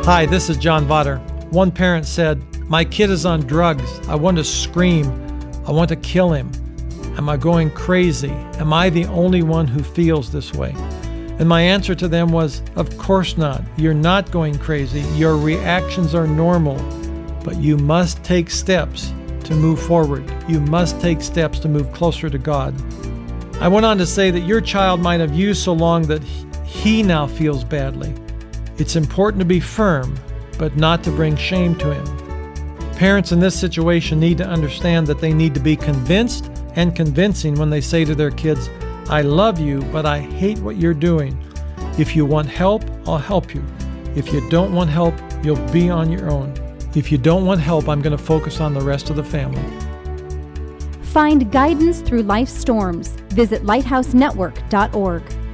Hi, this is John Vaughter. One parent said, "My kid is on drugs. I want to scream. I want to kill him. Am I going crazy? Am I the only one who feels this way?" And my answer to them was, of course not. You're not going crazy. Your reactions are normal, but you must take steps to move forward. You must take steps to move closer to God. I went on to say that your child might have used so long that he now feels badly. It's important to be firm, but not to bring shame to him. Parents in this situation need to understand that they need to be convinced and convincing when they say to their kids, "I love you, but I hate what you're doing. If you want help, I'll help you. If you don't want help, you'll be on your own. If you don't want help, I'm going to focus on the rest of the family." Find guidance through life's storms. Visit lighthousenetwork.org.